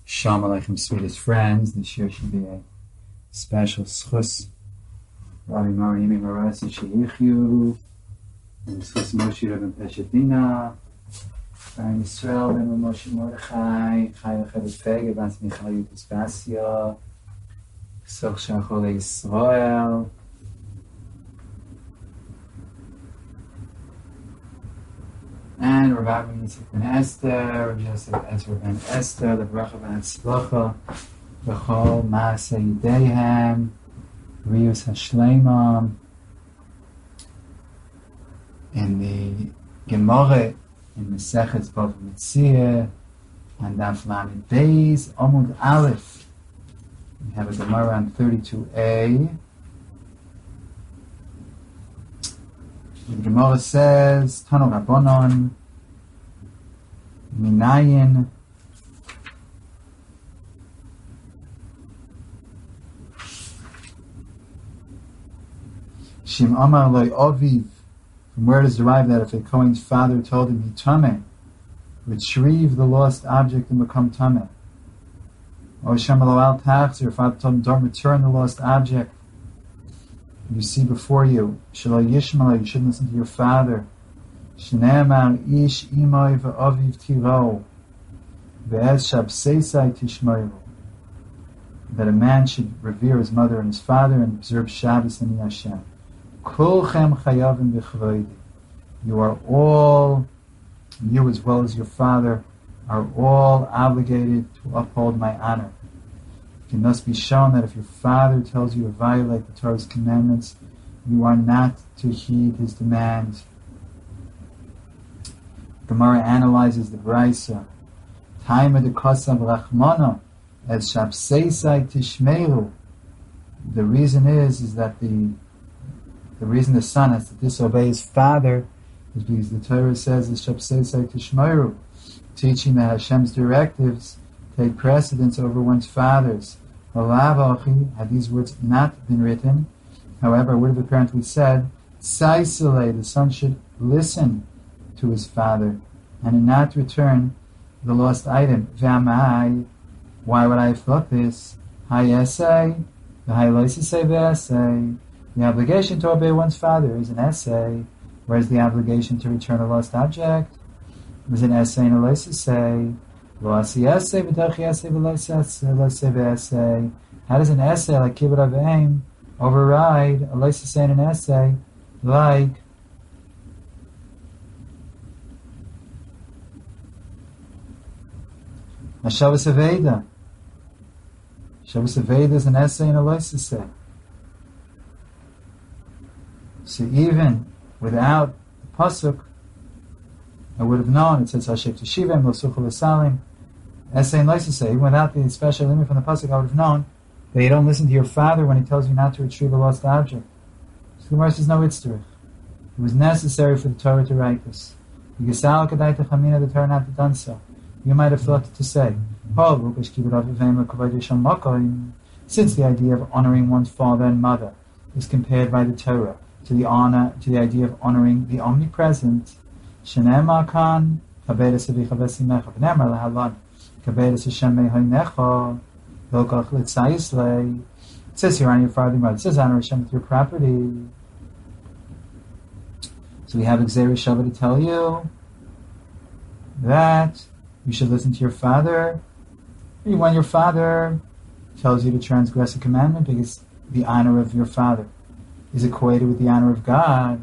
Shalom Aleichem, sweetest friends. This year should be a special schus. Rabbi Mariami Marasi Sheyichyu, and schus Moshe Rabbi Peshetina, and Yisrael Ben Moshe Mordechai, Chai Lechevet Pege, Bas Michal Yutis Basia, Soch Shachol Yisrael. And Rabbi Yitzchak ben Esther, Rabbi Yosef Ezra ben Esther, the Bracha ben Tzlacha, B'chol Maaseh Yideihem, Rius Hashleimah. In the Gemara, in Mesechet Bava Metzia, and Daf Lamed Beis, Amud Aleph, we have a Gemara on 32a. The Gemara says, Tano Rabbanon, Minayin, Shim Amar Loi Oviv. From where it is derived that if a Kohen's father told him he tameh, retrieve the lost object and become tameh. Or Shem Lo Al Tachzir, your father told him don't return the lost object. You see before you, Shalai Yishmael, you shouldn't listen to your father. Shneimar Ish Imoi V'Aviv Tiro, Ve'ez Shabseisai Tishmoiru. That a man should revere his mother and his father and observe Shabbos and Hashem. Kulchem Chayavim B'Chavoidi. You are all, you as well as your father, are all obligated to uphold my honor. It can thus be shown that if your father tells you to violate the Torah's commandments, you are not to heed his demands. Gemara analyzes the Braisa. Taima de Kosav Rachmana as Shabseisai Tishmeiru. The reason is that the reason the son has to disobey his father is because the Torah says is Shabseisai Tishmeiru, teaching that Hashem's directives take precedence over one's father's. Had these words not been written, however, it would have apparently said, Tsaisele, the son should listen to his father and not return the lost item. V'amai, why would I have thought this? Hayesei, the hayloisisei v'esei. The obligation to obey one's father is an essay, whereas the obligation to return a lost object is an essay and a loisisei. How does an essay like Kibbut Avim override a loisisei in an essay like Shavas Aveda? Shavas Aveda is an essay and a loisisei. So even without the pasuk, I would have known. It says Hashem Teshivim Lo Suchul V'Salim. Essay and loisisei. Even without the special limit from the pasuk, I would have known that you don't listen to your father when he tells you not to retrieve a lost object. So the Gemara says no itzterich. It was necessary for the Torah to write this. The Torah not have done so. You might have thought to say, since the idea of honoring one's father and mother is compared by the Torah to the idea of honoring the omnipresent, Shenema kan kabedes avicha v'simecha v'nemar lahalan kabedes Hashem mehoinecha lokach litzayisle. It says here on your father and mother. It says honor Hashem with your property. So we have Gzeira Shava to tell you that you should listen to your father when your father tells you to transgress a commandment, because the honor of your father is equated with the honor of God.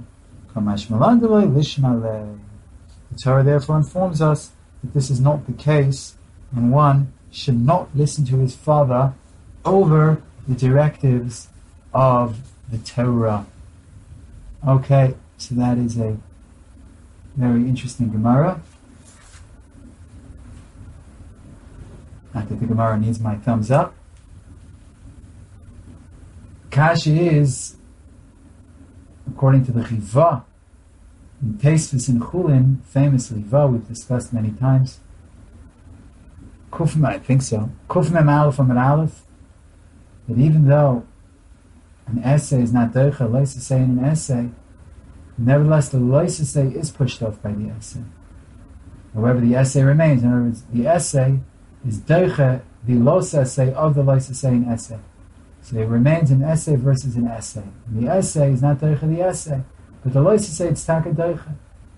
The Torah therefore informs us that this is not the case, and one should not listen to his father over the directives of the Torah. Okay, so that is a very interesting Gemara. Not that the Gemara needs my thumbs up. Kashi is, according to the Chiva, in Tosfos in Chulin, famous Riva, we've discussed many times. Kufim, I think so. Kufim Aleph Amar Aleph, that even though an essay is not Deicha Loisisei in an essay, nevertheless the Loisisei is pushed off by the essay. However, the essay remains. In other words, the essay is Deicha the los essay of the los essay in essay. So it remains an essay versus an essay. And the essay is not Deicha the essay, but the los essay it's Taka Deicha.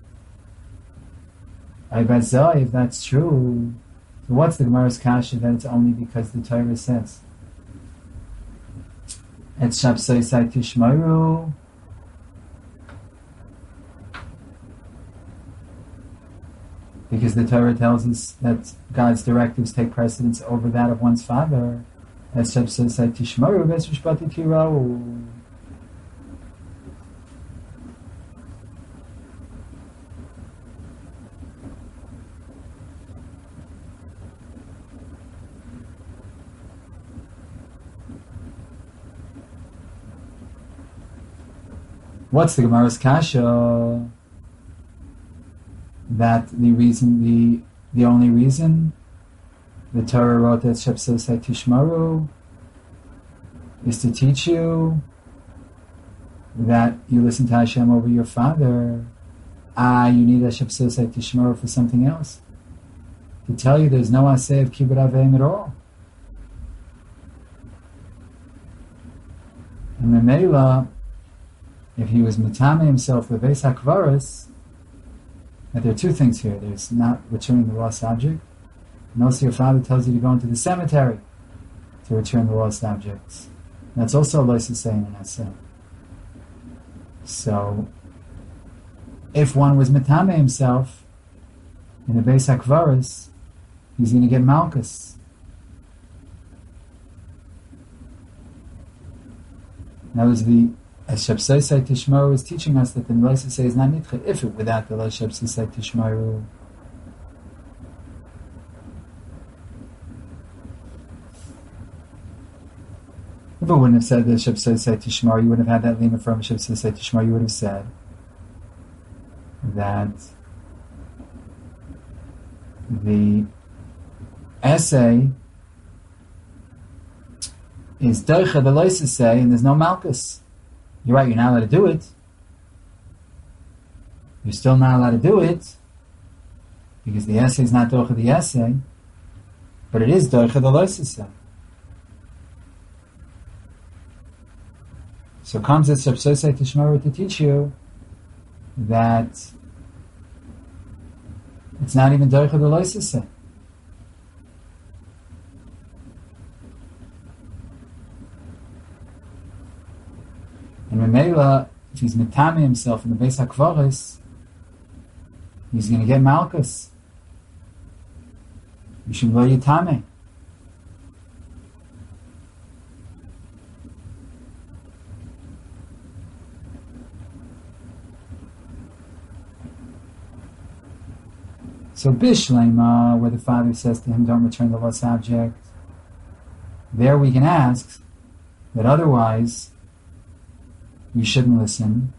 If that's true, so what's the Gemara's kasha that it's only because the Torah says it's Shabsosai Tishmaru? Because the Torah tells us that God's directives take precedence over that of one's father. As Shabsosai Tishmaru Vesrishpati Tirau. What's the Gemara's kasha? That the only reason the Torah wrote that Shabsosai Tishmaru is to teach you that you listen to Hashem over your father. You need a Shabsosai Tishmaru for something else. To tell you there's no aseh of kibbud avim at all. And Memela, if he was mitame himself with Beis HaKvaros, that there are two things here. There's not returning the lost object, and also your father tells you to go into the cemetery to return the lost objects. And that's also a lois saying in Hashem. So, if one was mitame himself in the Beis HaKvaros, he's going to get malchus. That was as Shabsosai Tishmaru is teaching us that the Loisasei is not nitcha if it without the Shabsosai Tishmaru. If it wouldn't have said the Shabsosai Tishmaru, you wouldn't have had that lima from Shabsosai Tishmaru. You would have said that the essay is Deicha the Loisasei and there's no malchus. You're right, you're not allowed to do it. You're still not allowed to do it because the essay is not Docha the essay, but it is Docha the Loisasei. So comes this Shabsosai Tishmaru to teach you that it's not even Docha the Loisasei. And Memela, if he's mitame himself in the Beis HaKvaros, he's going to get malchus. Mishum lo yitame. So Bishlema, where the father says to him, don't return the lost object, there we can ask that otherwise you shouldn't listen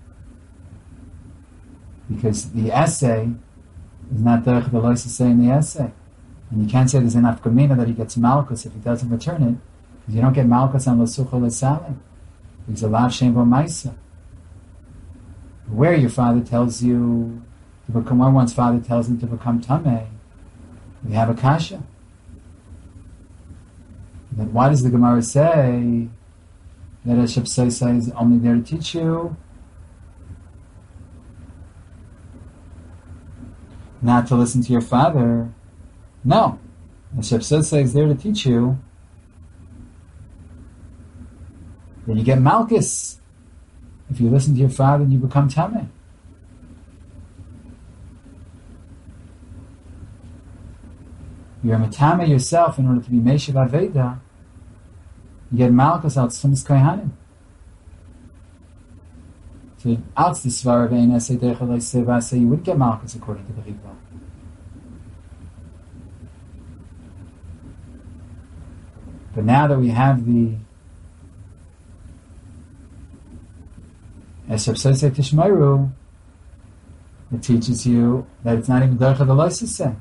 because the essay is not derech the loisasei in the essay. And you can't say there's enough kamina that he gets malchus if he doesn't return it, because you don't get malchus on l'sucha l'salim. Because a lav shem v'maisa. Where your father tells you to become, where one's father tells him to become tameh, we have a kasha. Then why does the Gemara say that a Shabsosai is only there to teach you not to listen to your father? No. A Shabsosai is there to teach you that you get malchus if you listen to your father and you become tameh. You're a matame yourself in order to be Meshiv Aveda. You get malchus out Tzchumas Kohanim. So out the Svar of Ein Esei Derech Loisei V'asei, you wouldn't get malchus according to the Ritva. But now that we have the Shabsosai Tishmaru, it teaches you that it's not even Derech the Loisei.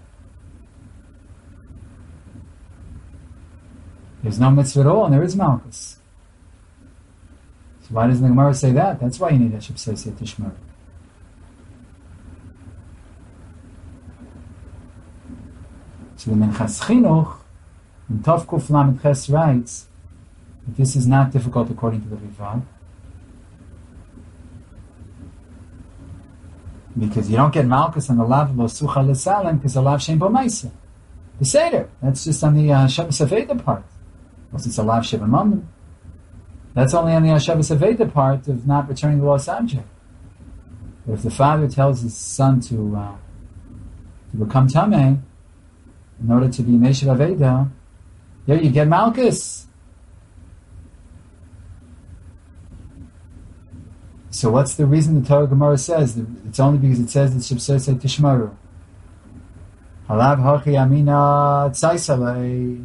There's no mitzvah at all, and there is malchus. So why doesn't the Gemara say that? That's why you need a Shabsosai Tishmaru. So the Minchas Chinuch And Tov Kuf Lamed Ches writes that this is not difficult according to the Riva, because you don't get Malkus on the Lav Lo Sucha L'Salem because the Lav Shem Bo Meisa. The Seder, that's just on the Shabbos Aveda part. Once it's a Lav Sheva Mamim, that's only on the Shabbos Aveda part of not returning the lost object. But if the father tells his son to become Tameh, in order to be Meshav Aveda, there you get Malkus. So what's the reason the Torah Gemara says? It's only because it says that Shebsosei Tishmaru. Halav Hachi Amina Tzaisalei.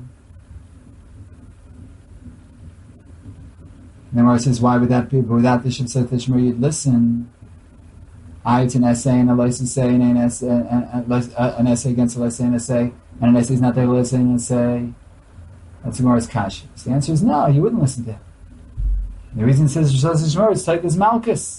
The Gemara says, why would that be? But without the Shebsosei Tishmaru, you'd listen. It's an essay and a license and an essay against a license and essay, and an essay is not there to listen and essay. That's Gemara's kasha. So the answer is no, you wouldn't listen to it. The reason it says Shebsosei Tishmaru is like this Malkus.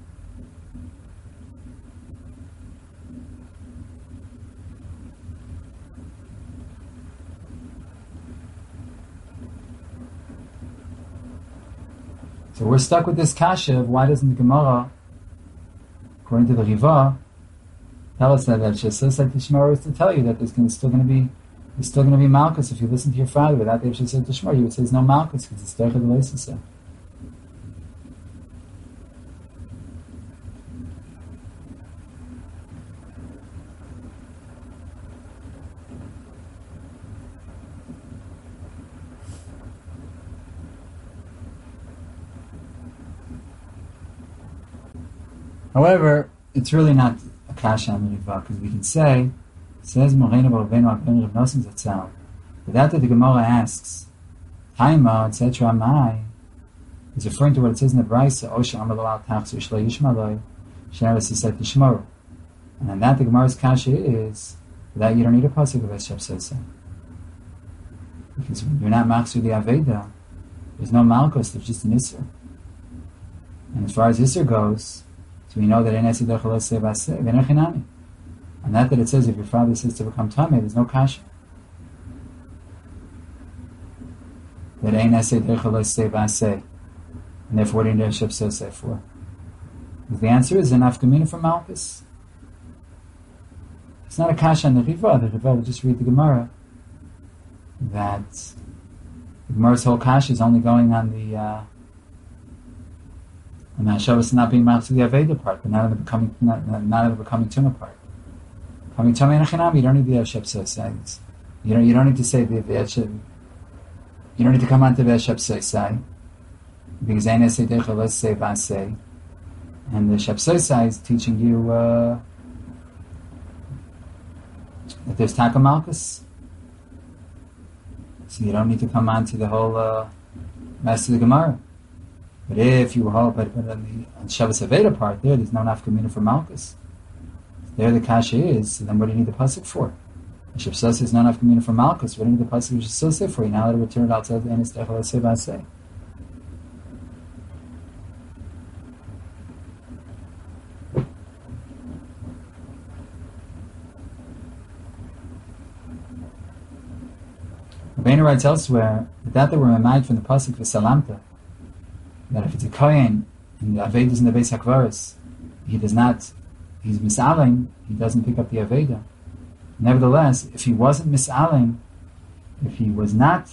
So we're stuck with this kasha of why doesn't the Gemara, according to the Riva, tell us that Shebsosei Tishmaru is to tell you that there's still going to be Malkus if you listen to your father. Without the Shebsosei Tishmaru, you would say there's no Malkus because it's Derech L'Leisaseh. However, it's really not a kasha on the Riva, because we can say, says Moreinu B'Rabbeinu Abbeinu Rav Nosson Zatzal, but that the Gemara asks, Taima, etc., Mai, is referring to what it says in the Brisa, Osha Amar Lo Al Tachzor Shlo Yishma Lo, She'eres Yisei Tishmaru. And on that the Gemara's kasha is, that you don't need a pasuk of Shebsosei. Because when you're not machzor the Aveda, there's no Malkus, there's just an Isser. And as far as Isser goes, so we know that in Esi Derech L'Sei V'Aseh, V'Nechinami. And that it says if your father says to become Tameh, there's no kasha. That Ein Esi Derech L'Sei V'Aseh. And therefore what do you need Shebsosei for? The answer is an afkamina from Malkus. It's not a kasha on the Riva. The Riva will just read the Gemara. That the Gemara's whole kasha is only going on the and that Shabbos not being machzor the Aveda part, but not in the becoming tumah part. Becoming tumah and achinam, you don't need the Shebsosei. You don't need to say the you don't need to come on to the Shebsosei because Ein Esei Derech L'Sei V'Aseh, and the Shebsosei is teaching you that there's Taka Malkus, so you don't need to come on to the whole rest of the Gemara. But if you hold, but on the Shabbos Aveda part there's no nafkamina for Malkus. There the kasha is, so then what do you need the pasuk for? The Shebsosei is not nafkamina for Malkus. What do you need the pasuk of Shebsosei for? You're now allowed to return it outside the Enes Derech L'Sei V'Aseh. Rabbeinu writes elsewhere that they were reminded from the pasuk for Salamta, that if it's a kohen and the Aveda is in the Beis HaKvaros, he's misalim, he doesn't pick up the Aveda. Nevertheless, if he wasn't misalim, if he was not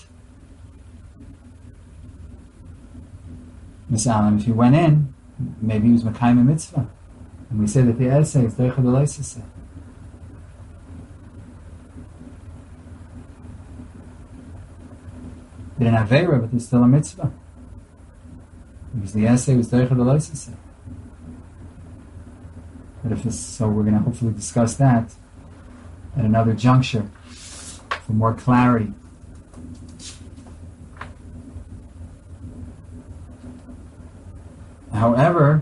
misalim, if he went in, maybe he was Mekayim mitzvah. And we say that the essay is Derech L'Leisaseh. Did an Aveira, but there's still a mitzvah. Because the essay was Derech L'Leisaseh. But if this, so we're going to hopefully discuss that at another juncture for more clarity. However,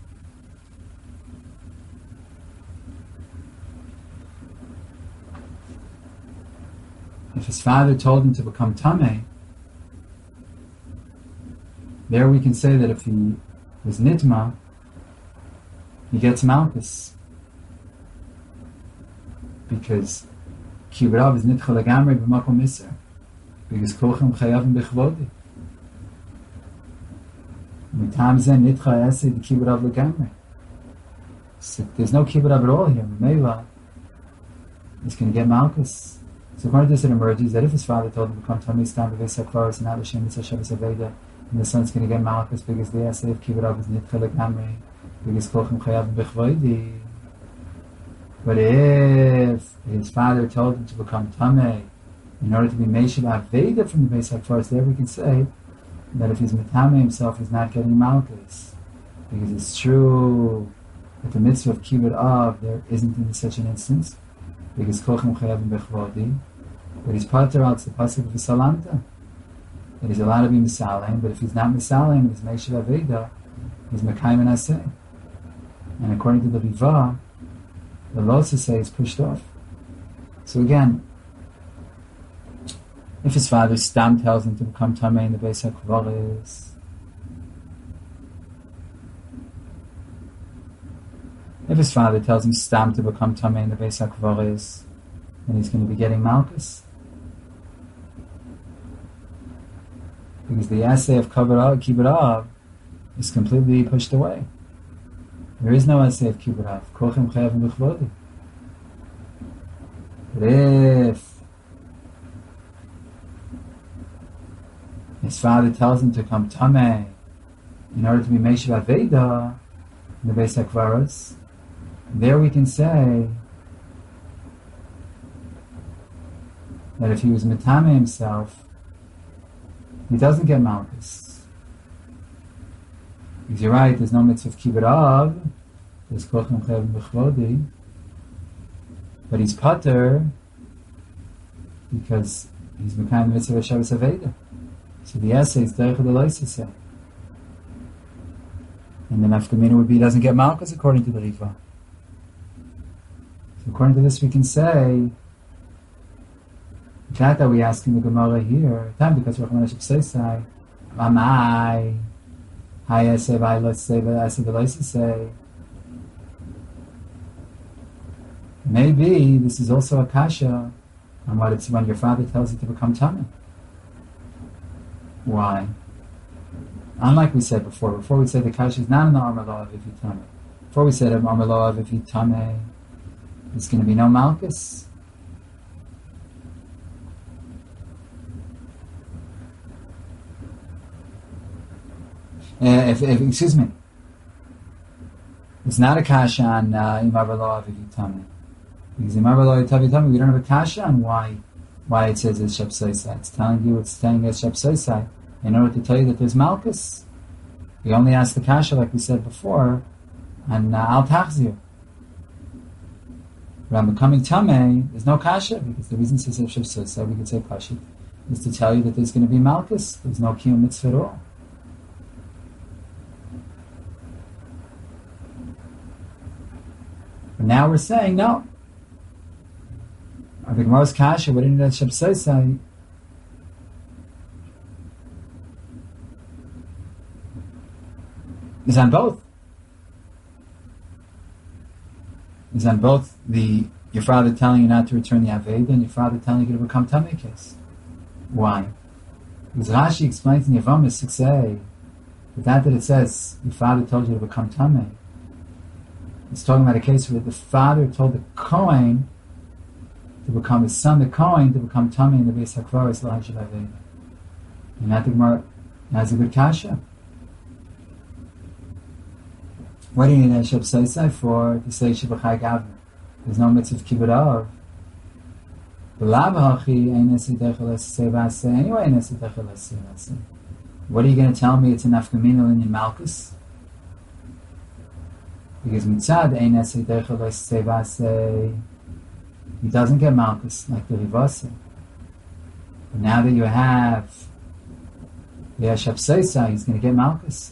if his father told him to become Tameh, there we can say that if he was Nitma, he gets Malkus. Because Kibrav is Nitcha Lagamre B'Makom Isser. Because Kolchem Chayavim Bechvodi. Mitam Zen Nitcha Ese the Kibbut Av Legamre. So there's no Kibbut Av at all here. Mela is going to get Malchus. So according to this, it emerges that if his father told him to come to me, stand with Vesa Klaus and Abishem Mitzvah Shabbos Aveda, and the son's going to get Malchus because the essay of Kibbut Av is Nitcha Legamre, because Kolchem Chayavim Bechvodi. But if his father told him to become Tameh in order to be Meishav Aveda from the Beis HaKfaros, there we can say that if he's Metameh himself, he's not getting Malchus. Because it's true that the mitzvah of Kibbut Av, there isn't in such an instance, because Kolchem Chayavim Bechvodi, but he's Pater out the Pasuk of Visalanta, that he's allowed to be Misalem, but if he's not Misalem, he's Meishav Aveda, he's Mekayim and Aseh. And according to the Riva, the Losa say is pushed off. So again, if his father Stam tells him to become Tameh in the Beis HaKvaris, if his father tells him Stam to become Tameh in the Beis HaKvaris, then he's going to be getting Malchus. Because the essay of Kibbut Av is completely pushed away. There is no essay of Kibbut Av. Kolchem Chayavim Bechvodi. But if his father tells him to come Tameh in order to be Meishav Aveda in the Beis HaKvaros, there we can say that if he was Metameh himself, he doesn't get Malchus. Because you're right, there's no mitzvah of Kibbut Av, there's Kolchem Chayavim Bechvodi, but he's Pater because he's Mekayim the mitzvah of Shabbos Aveda. So the essay is Derech HaDelaisa say. And the nafkamina would be he doesn't get Malchus according to the Riva. So according to this we can say that we ask in the Gemara here, time because Rachman Hashem say, Amai, Hi essay, Hi let's say, essay Delaisa say. Maybe this is also a kasha on what it's when your father tells you to become Tameh. Why? Unlike we said before we said the kasha is not in the Amar Lo Aviv Tameh. Before we said Amar Lo Aviv Tameh, there's going to be no Malchus. Excuse me. It's not a kasha on Imar Lo Aviv Tameh. Because Imar Lo Aviv Tameh, we don't have a kasha on why it says it's Shepsoisai. It's telling you it's Shepsoisai in order to tell you that there's Malchus. We only ask the kasha, like we said before, on Al Tachzir. But on becoming Tameh, there's no kasha, because the reason it says Shepsoisai, we could say Pashit, is to tell you that there's going to be Malchus. There's no Kiyum Mitzvah at all. But now we're saying, no. The Gemara's kasha, what didn't that Shepsoisai? Is on both. Is on both your father telling you not to return the Aveda and your father telling you to become Tameh case. Why? Because Rashi explains in Yevamos 6a that it says your father told you to become Tameh. It's talking about a case where the father told the Kohen to become his son, the Kohen, to become Tameh in the Beis HaKvaros L'Hashav Aveda. And that the Gemara has a good kasha. What do you need a Shepsoisai for? To say Shebachai Gavner. There's no mitzvah of Kibbut Av. Anyway, what are you going to tell me it's a nafkamina in Malchus? Because mitzad ein esei derech lesevase, he doesn't get Malchus like the Rivase. But now that you have the Shepsoisai, he's going to get Malchus.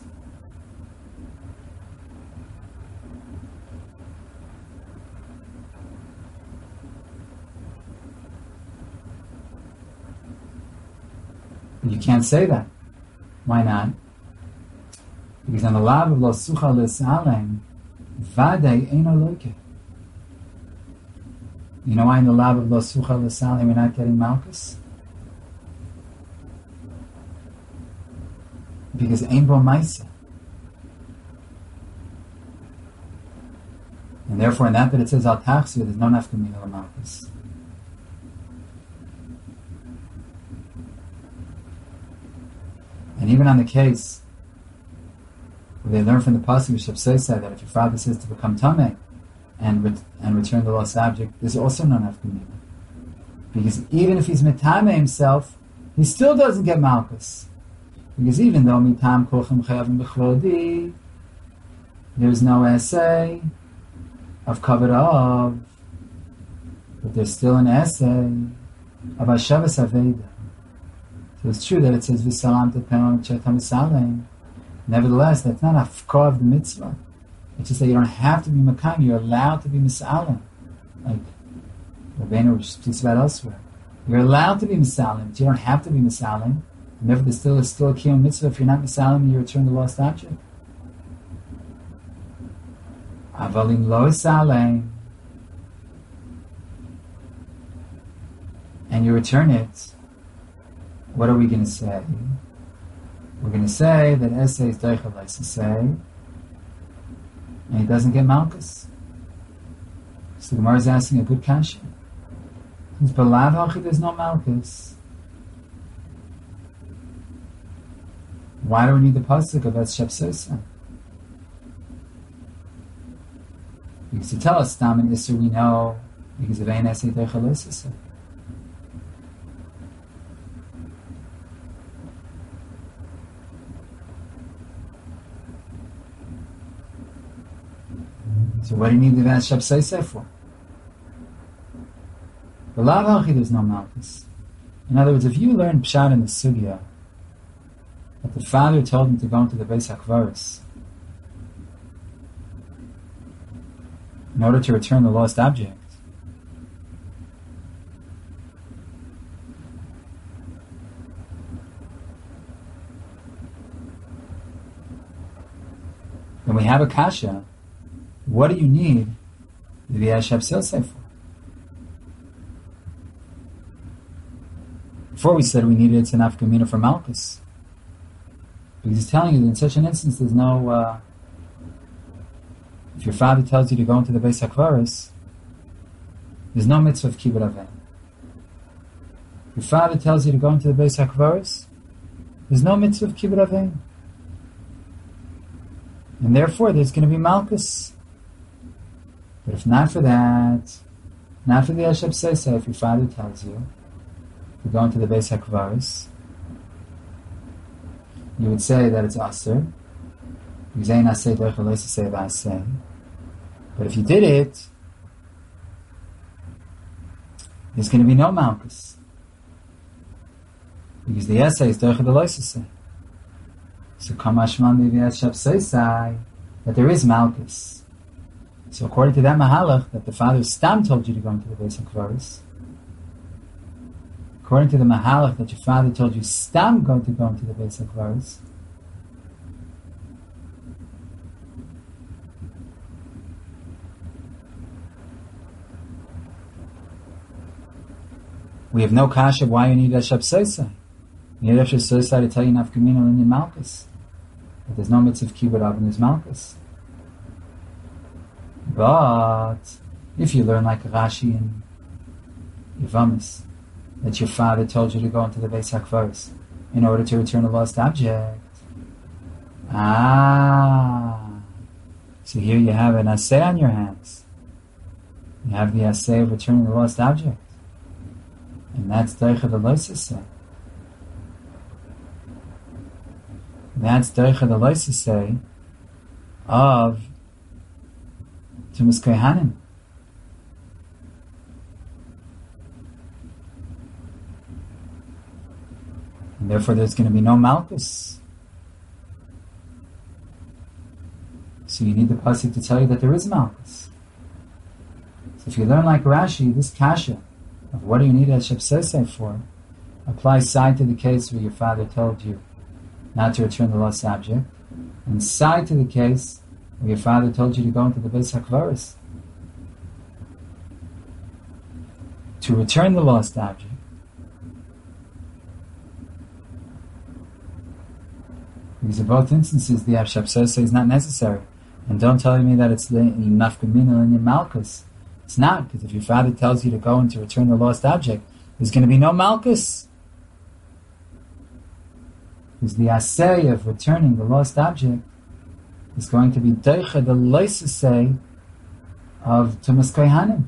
You can't say that. Why not? Because on the lav of lo sucha l'salem, vadei eino loike. You know why in the lav of lo sucha l'salem we're not getting Malchus? Because Ein Bo Maisa. And therefore, in that it says Al Tachsu, there's no nafkamina l'malchus. And even on the case where they learn from the pasuk of Shabsesai that if your father says to become tameh and return the lost object, there's also no nafkamina. Because even if he's mitameh himself, he still doesn't get malchus. Because even though mitam kolchem chayavim b'chlodi, there's no essay of covered of, but there's still an essay of Hashavas Aveda. So it's true that it says V'salam tepenon chetam v'salem. Nevertheless, that's not afkar of the mitzvah. It's just that you don't have to be makam, you're allowed to be misalem. Like Rabbeinu speaks about elsewhere. You're allowed to be misalem, but you don't have to be misalem. And therefore, there's still a kiyum mitzvah if you're not misalem, you return the lost object. Avalim lo salem, and you return it. What are we going to say? We're going to say that essay is deichel say, and he doesn't get malchus. So the Gemara is asking a good kasha. Since belav hachi there's no malchus, why do we need the pasuk of Es Shabsosa? Because to tell us Stam and Isser we know because of Ein Esei Deichel Isser. So what do you need the Es Shabsosa for? B'lav hachi there's no malchus. In other words, if you learn Pshat in the Sugya that the father told him to go into the Beis HaKvaros in order to return the lost object, then we have a kasha. What do you need the Es Shabsosa for? Before we said we needed it to nafkamina for malchus. Because he's telling you that in such an instance there's no... if your father tells you to go into the Beis HaKvaros, there's no mitzvah of kibbut avim. If your father tells you to go into the Beis HaKvaros, there's no mitzvah of kibbut avim. And therefore there's going to be malchus. But if not for that, not for the Es Shabsosa, if your father tells you to go into the Beis HaKvaros, you would say that it's aser. But if you did it, there's going to be no malchus. Because the essay is Deichel Deloisese. So Kamashman maybe Es Shabsosa that there is malchus. So according to that mahalach, that the father Stam told you to go into the Beis HaKvaros, according to the mahalach that your father told you Stam going to go into the Beis HaKvaros, we have no kasha why you need a Shabsosa. You need a Shabsosa to tell you nafkamina in your malchus. But there's no mitzvah of kibbut av in his malchus. But if you learn like Rashi and Yevamis, that your father told you to go into the Beis HaKvaros in order to return a lost object. So here you have an assay on your hands. You have the assay of returning the lost object. And that's Deichel Deloisese. That's Deichel Deloisese of Tumas Kohanim. And therefore there's going to be no malchus. So you need the pasuk to tell you that there is malchus. So if you learn like Rashi, this kasha of what do you need a Shabsosa for applies side to the case where your father told you not to return the lost object, and side to the case where your father told you to go into the Beis HaKvaros to return the lost object. Because in both instances, the Shabsose is not necessary. And don't tell me that it's nafkamina and in Malchus. It's not, because if your father tells you to go and to return the lost object, there's going to be no Malchus. Because the assay of returning the lost object is going to be deicha, the loisasay of Tumas Kohanim.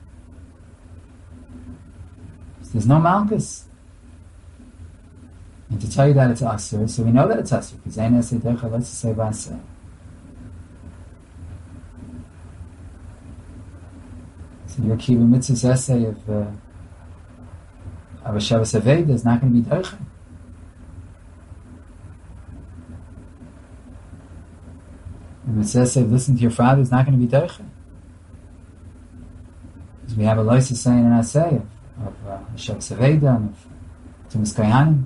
There's no Malchus. And to tell you that it's asur, so we know that it's asur, because ein asay deicha loisasay v'asay. So your kibbutz mitzvah's essay of a Shabbos Aveda is not going to be deicha. The mitzvah say, listen to your father, is not going to be deicha. Because we have a loisa saying and assay of Shabbos Aveda and of Tumas Kohanim.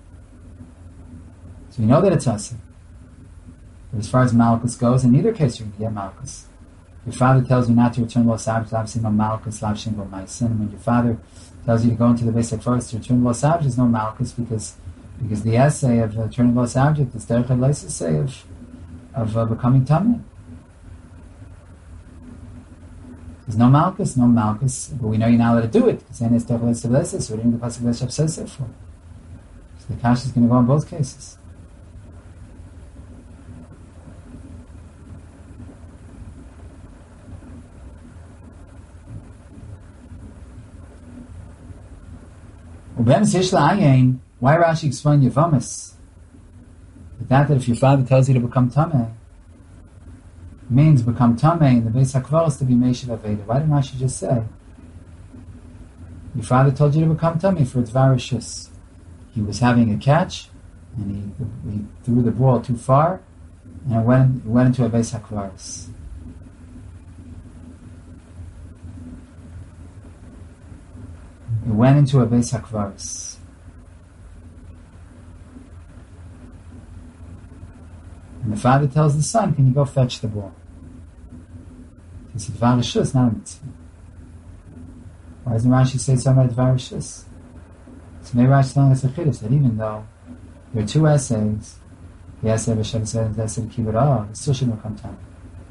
So we know that it's asay. But as far as Malchus goes, in either case you're going to get Malchus. Your father tells you not to return lost objects, obviously no Malchus, lav shem bo ma'asin. When your father tells you to go into the basic forest to return lost objects, there's no Malchus because the essay of returning lost object is derech loisa say of becoming tummy. There's no Malchus, but we know you're not allowed to do it because then it's derech loisa blessed. So we're doing the pasuk Shav Sosef for. So the kasha is going to go in both cases. Why Rashi explain Yavamis? That if your father tells you to become Tameh, means become Tameh in the Beis HaKvaros to be Meishav Aveda. Why didn't Rashi just say, your father told you to become Tameh for its varishus? He was having a catch, and he threw the ball too far, and it went into a Beis HaKvaros. It went into a Beis HaKvaros. And the father tells the son, can you go fetch the ball? He said, Dvar Rishus, not a mitzvah. Why doesn't Rashi say something about Dvar Rishus? So maybe Rashi is telling us a chiddush that even though there are two essays, the essay of Hashem said and the essay of Kibbutz, it still shouldn't become time.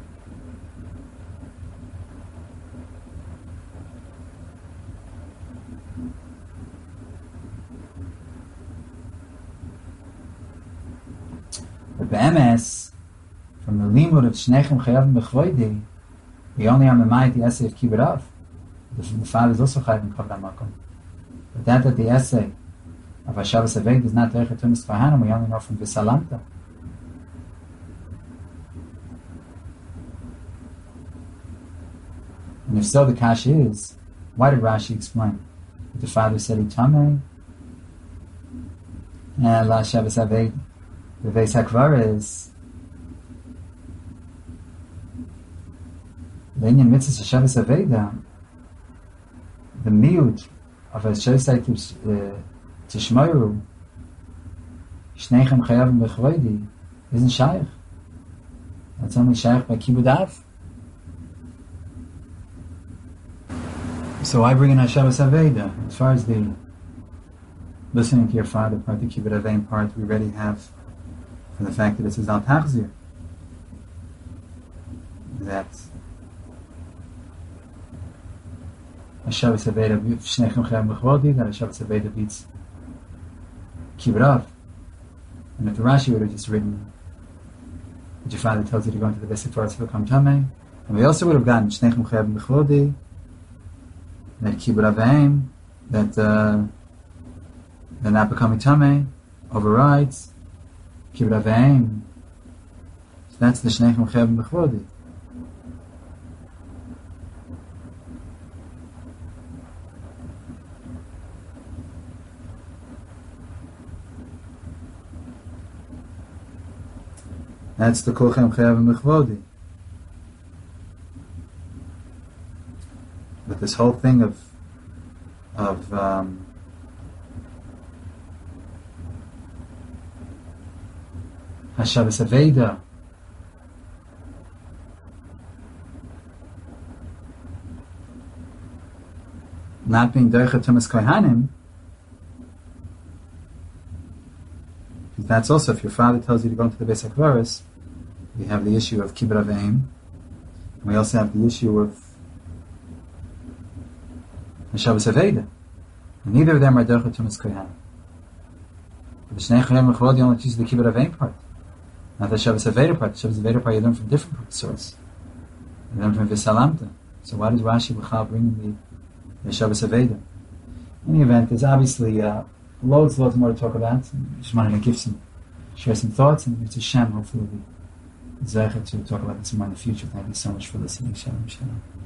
But be'emes, from the limud of Shnechem Chayavim B'chvoidi, we only have Mamayit the essay of Kibbutz. The father is also Chayavim Kavod HaMakom. But that the essay of Hashavas Aved is not Derech Tumas Kohanim, we only know from V'salamta. And if so, the kasha is, why did Rashi explain that the father said he Tameh? And La Hashavas Aved, the Beis HaKvaros, the Inyan Mitzvah Hashavas Aveda, the miut of a Shosai to Shmoiru, Shnechem Chayavim B'chvoidi, isn't shaykh. That's only shaykh by Kibbutz Av. So why bring in Hashavas Aveda? As far as the listening to your father part, the Kibbutz Avein part, we already have from the fact that it says Al Tachzir. That Hashavas Aveda Shnechem Chayavim B'chvoidi, that Hashavas Aveda beats Kibbutz Av. And if the Rashi would have just written that your father tells you to go into the basic forest to become Tameh, and we also would have gotten Shnechem Chayavim B'chvoidi, that Kibbutz Avein, that they're not becoming Tameh, overrides Kibbutz Avein. So that's the Shnechem Chayavim B'chvoidi. That's the Kulchem Chayavim B'chvoidi. But this whole thing of Hashavas Aveda, not being Derech Tumas Kohanim, Because that's also, if your father tells you to go into the Beis HaKvaros, we have the issue of Kibbut Aveim, and we also have the issue of Shabbos Aveda. And neither of them are Derech Tumas Kohen. But the Shnei Chayim Mechvod, you only teach the Kibbut Aveim part, not the Shabbos Aveda part. The Shabbos Aveda part you learn from different source. You learn from V'salamta. So why does Rashi B'chal bring the Shabbos Aveda? In any event, there's obviously loads more to talk about. I just wanted to share some thoughts, and it's a sham. Hopefully, we'll be zeicher to talk about this more in the future. Thank you so much for listening. Shalom, shalom.